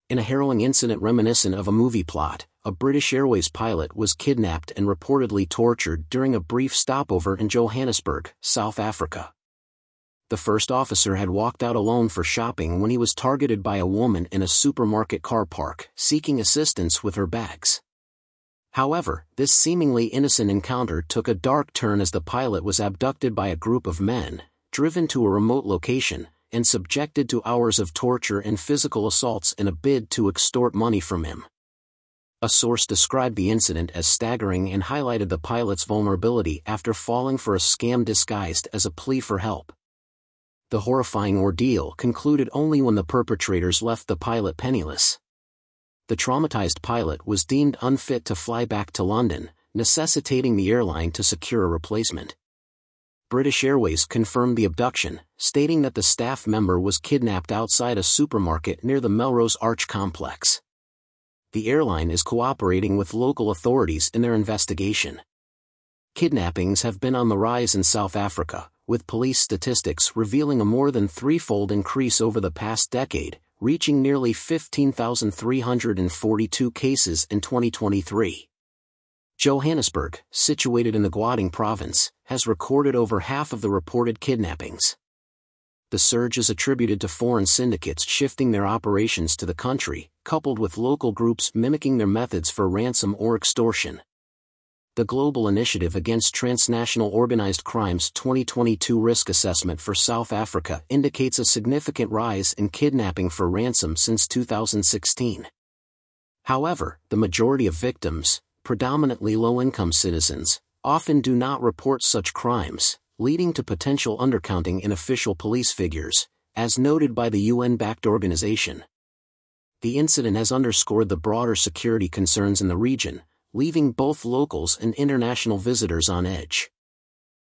In a harrowing incident reminiscent of a movie plot, a British Airways pilot was kidnapped and reportedly tortured during a brief stopover in Johannesburg, South Africa. The first officer had walked out alone for shopping when he was targeted by a woman in a supermarket car park, seeking assistance with her bags. However, this seemingly innocent encounter took a dark turn as the pilot was abducted by a group of men, driven to a remote location, and subjected to hours of torture and physical assaults in a bid to extort money from him. A source described the incident as staggering and highlighted the pilot's vulnerability after falling for a scam disguised as a plea for help. The horrifying ordeal concluded only when the perpetrators left the pilot penniless. The traumatized pilot was deemed unfit to fly back to London, necessitating the airline to secure a replacement. British Airways confirmed the abduction, stating that the staff member was kidnapped outside a supermarket near the Melrose Arch complex. The airline is cooperating with local authorities in their investigation. Kidnappings have been on the rise in South Africa, with police statistics revealing a more than threefold increase over the past decade, reaching nearly 15,342 cases in 2023. Johannesburg, situated in the Gauteng province, has recorded over half of the reported kidnappings. The surge is attributed to foreign syndicates shifting their operations to the country, coupled with local groups mimicking their methods for ransom or extortion. The Global Initiative Against Transnational Organized Crime's 2022 risk assessment for South Africa indicates a significant rise in kidnapping for ransom since 2016. However, the majority of victims, predominantly low-income citizens, often do not report such crimes, leading to potential undercounting in official police figures, as noted by the UN-backed organization. The incident has underscored the broader security concerns in the region, leaving both locals and international visitors on edge.